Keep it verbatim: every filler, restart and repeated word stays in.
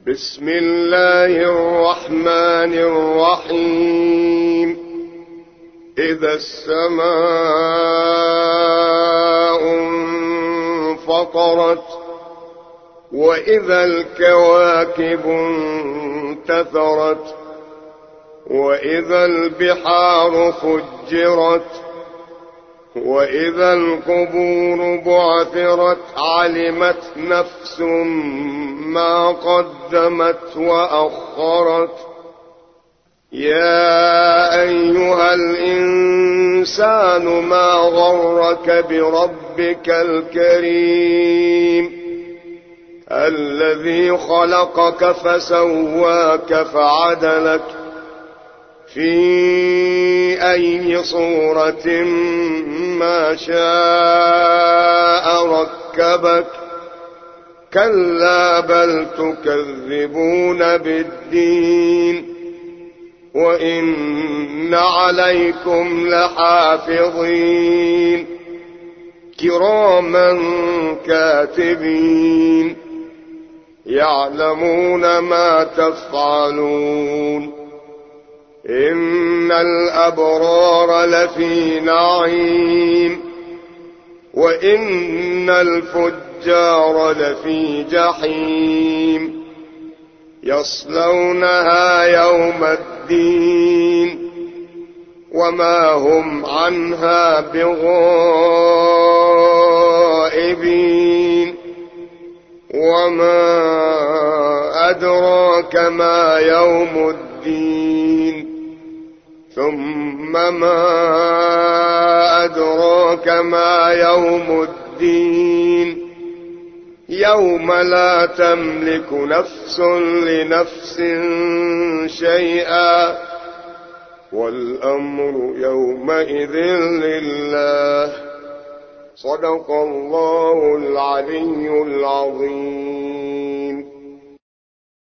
بسم الله الرحمن الرحيم. إذا السماء انفطرت وإذا الكواكب انتثرت وإذا البحار فجرت وإذا القبور بعثرت علمت نفس ما قدمت وأخرت. يا أيها الإنسان ما غرك بربك الكريم الذي خلقك فسواك فعدلك في أي صورة ما شاء ركبك. كلا بل تكذبون بالدين وإن عليكم لحافظين كراما كاتبين يعلمون ما تفعلون. إن الأبرار لفي نعيم وإن الفجار لفي جحيم يصلونها يوم الدين وما هم عنها بغائبين. وما أدراك ما يوم الدين ثم ما أدراك ما يوم الدين يوم لا تملك نفس لنفس شيئا والأمر يومئذ لله. صدق الله العلي العظيم.